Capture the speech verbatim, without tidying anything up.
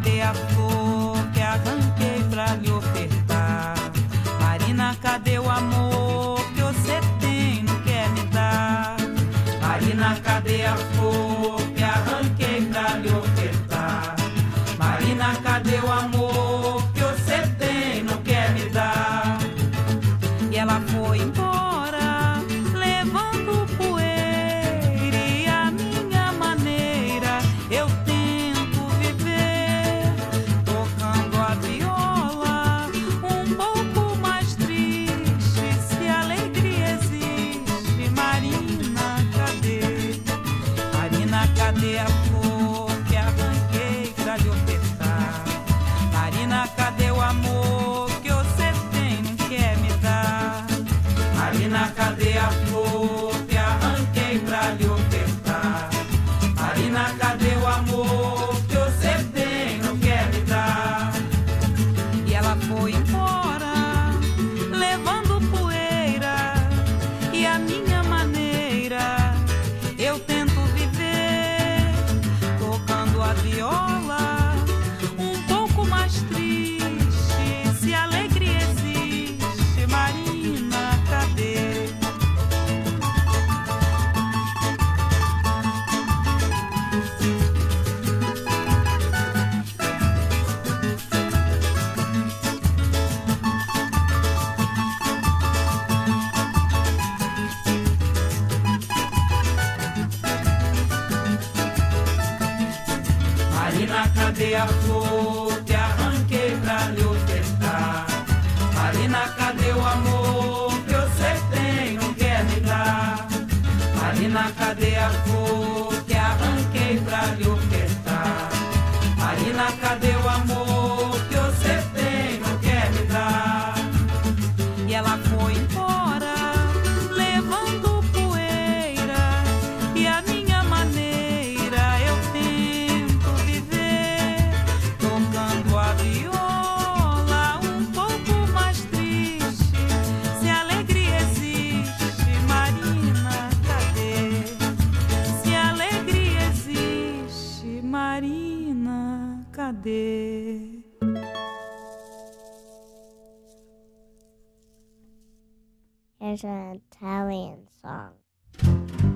cadê a flor que arranquei pra lhe ofertar? Marina, cadê o amor que você tem, não quer me dar? Marina, cadê a flor que arranquei pra lhe ofertar? Marina, cadê o amor que você tem, não quer me dar? E ela foi embora, levando poeira, e a minha maneira eu tento viver, tocando a viola, um pouco mais triste. Se alegria existe, Marina, cadê? Marina, cadê a flor que arranquei pra lhe ofertar? Marina, cadê o amor que você tem, não quer me dar? Marina, cadê a flor que arranquei pra lhe ofertar? Marina, cadê o amor que você tem, não quer me dar? E ela foi embora, levando poeira, e a minha maneira eu tento viver, tocando a viola, um pouco mais triste. Se alegria existe, Marina, cadê? Marina, cadê a flor que arranquei pra lhe ofertar? Marina, cadê o amor que você tem, não quer me dar? Marina, cadê a flor que arranquei pra lhe ofertar? Marina, cadê o amor que você tem, não quer me dar? E ela foi embora, levando poeira, e a minha maneira eu tento viver, tocando a viola, um pouco mais triste. Se alegria existe, Marina, cadê? Se alegria existe, Marina, cadê? Here's an Italian song.